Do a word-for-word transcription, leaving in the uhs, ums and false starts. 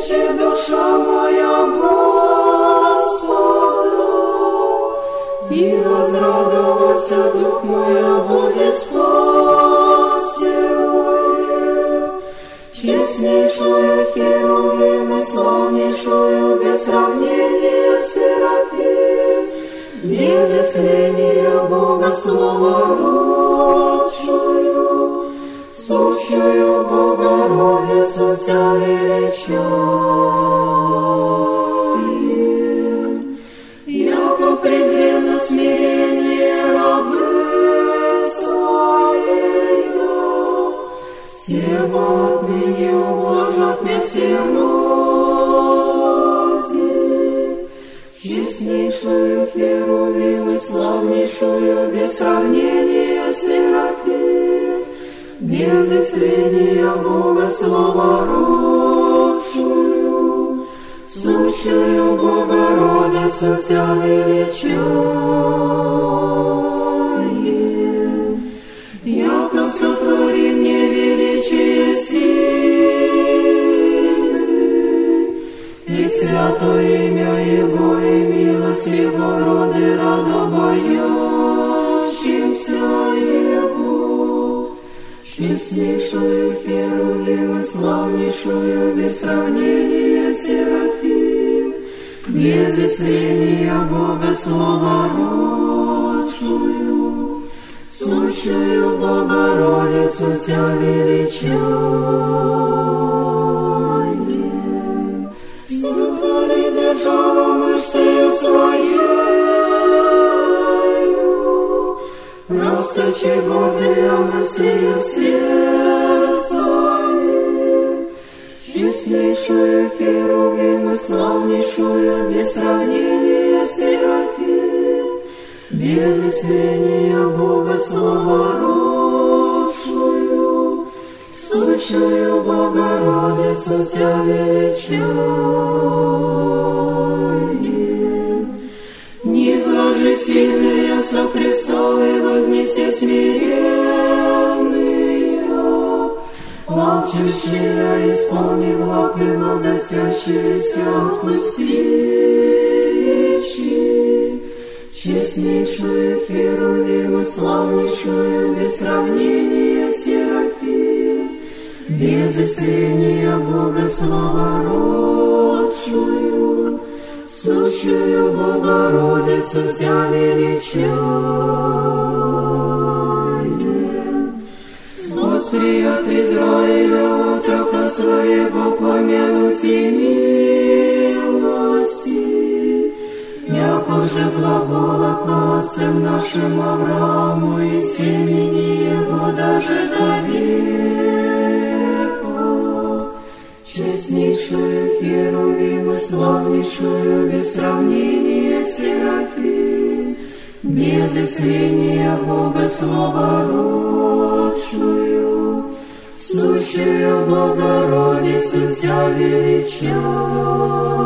кличе душа моя Господа, и возрадовался дух мой о Боге Спасителе. Честнейшую Херувим и славнейшую без сравнения Серафим, без истления Бога словородшую, сущую Богородицу Тя величаем. Яко презрел на смирение рабы Своею, сего отныне ублажат мне все рози. Честнейшую Херувим и славнейшую без сравнения Серафим, без истления Бога словородшую, сущую Богородицу Тя величаем. Яко сотвори мне величие сильный, и святое имя Его, и милость Его, роды радобоящимся Его. Честнейшую Херувим и славнейшую без сравнения Серафим, без истления Бога словородшую, сущую Богородицу Тя величаем. Сотвори державу мышцею Своею, расточи гордые мыслью сердца их. Честнейшую Херувим и славнейшую без сравнения Серафим, без истления Бога словородшую, сущую Богородицу Тя величаем. Низложи сильные со престолы, вознеси смиренные, алчущие исполни благ и богатящиеся отпусти. Честнейшую Херувим и славнейшую без сравнения Серафим, без истления Бога словородшую, сущую Богородицу Тя величаем. Восприят Израиля отрока Своего, помянути милости, яко же глагола к отцам нашим Аврааму и семени Его даже до века. Честнейшую Херувим и славнейшую без сравнения Серафим, без истления Бога словородшую, сущую Богородицу Тя величаем.